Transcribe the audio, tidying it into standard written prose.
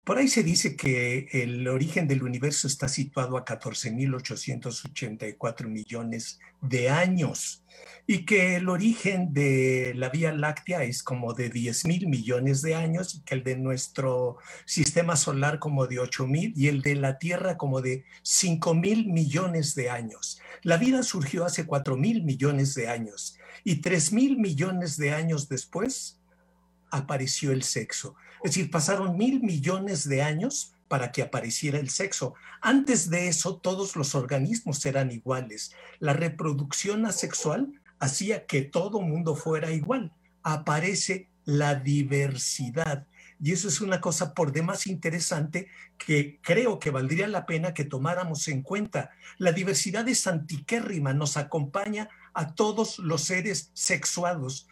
Por ahí se dice que el origen del universo está situado a 14.884 millones de años y que el origen de la Vía Láctea es como de 10.000 millones de años y que el de nuestro sistema solar como de 8.000 y el de la Tierra como de 5.000 millones de años. La vida surgió hace 4.000 millones de años y 3.000 millones de años después apareció el sexo. Es decir, pasaron 1.000 millones de años para que apareciera el sexo. Antes de eso, todos los organismos eran iguales. La reproducción asexual hacía que todo mundo fuera igual. Aparece la diversidad. Y eso es una cosa por demás interesante que creo que valdría la pena que tomáramos en cuenta. La diversidad es antiquérrima, nos acompaña a todos los seres sexuados.